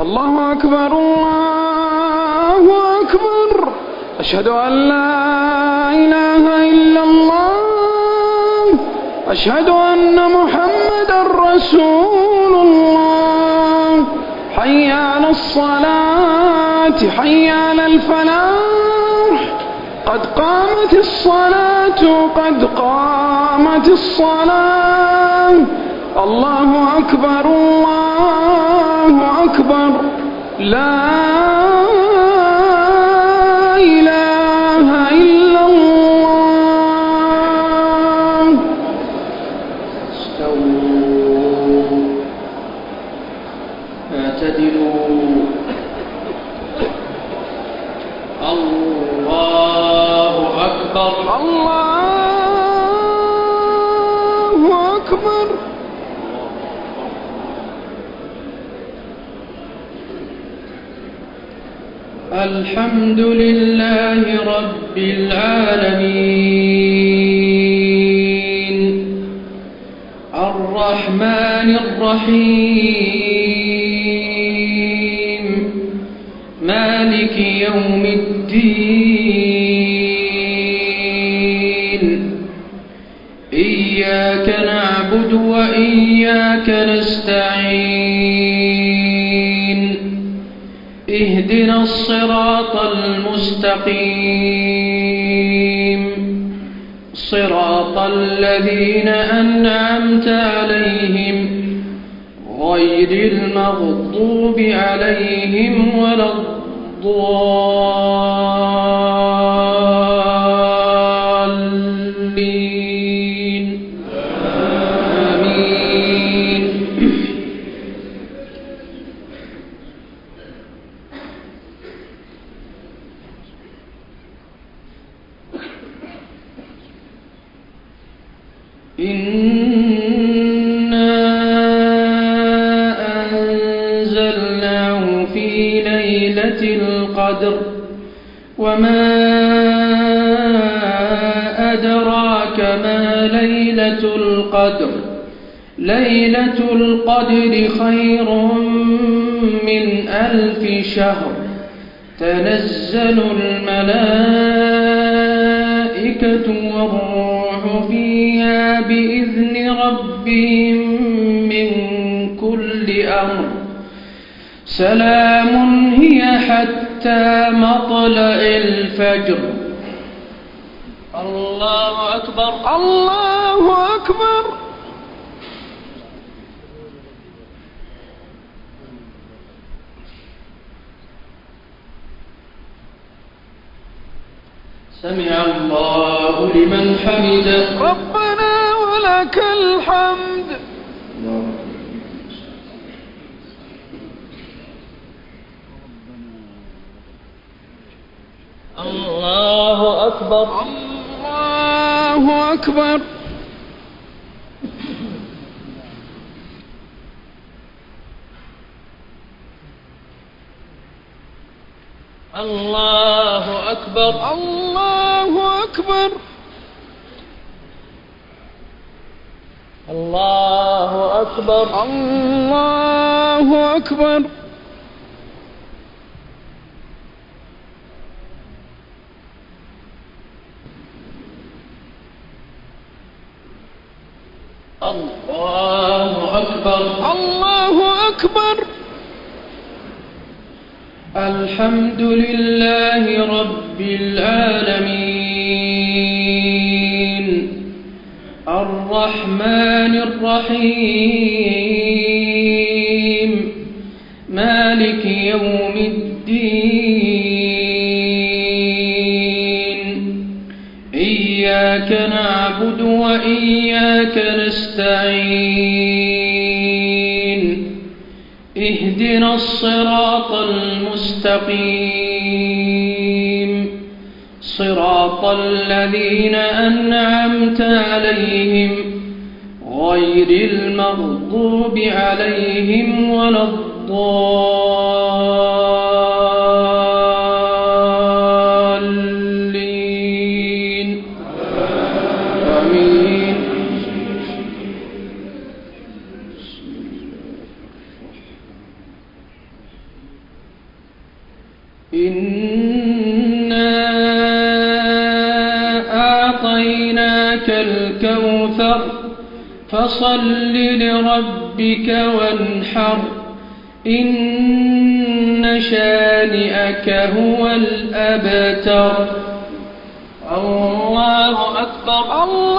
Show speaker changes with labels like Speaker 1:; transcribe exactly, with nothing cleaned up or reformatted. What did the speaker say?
Speaker 1: الله أكبر الله أكبر. أشهد أن لا إله إلا الله. أشهد أن محمدا رسول الله. حي على الصلاة حي على الفلاح. قد قامت الصلاة قد قامت الصلاة. الله أكبر الله أكبر. لا إله إلا الله.
Speaker 2: استووا اعتدلوا. الله أكبر
Speaker 1: الله أكبر.
Speaker 2: الحمد لله رب العالمين الرحمن الرحيم مالك يوم الدين. إياك نعبد وإياك نستعين. اهدنا الصراط المستقيم صراط الذين أنعمت عليهم غير المغضوب عليهم ولا الضالين. آمين. إنا أنزلناه في ليلة القدر وما أدراك ما ليلة القدر. ليلة القدر خير من ألف شهر. تنزل الملائكة والروح فيها بإذن ربهم من كل أمر. سلام هي حتى مطلع الفجر. الله أكبر
Speaker 1: الله أكبر.
Speaker 2: سمع الله لمن حمده.
Speaker 1: ربنا ولك الحمد.
Speaker 2: الله أكبر
Speaker 1: الله أكبر.
Speaker 2: الله أكبر
Speaker 1: الله أكبر.
Speaker 2: الله أكبر
Speaker 1: الله أكبر.
Speaker 2: الله أكبر
Speaker 1: الله أكبر.
Speaker 2: الحمد لله رب العالمين الرحمن الرحيم مالك يوم الدين. إياك نعبد وإياك نستعين. اهدنا الصراط المستقيم صراط الذين أنعمت عليهم غير المغضوب عليهم ولا الضالين. آمين. إنا أعطيناك الكوثر فصل لربك وانحر إن شانئك هو الأبتر. الله أكبر.
Speaker 1: الله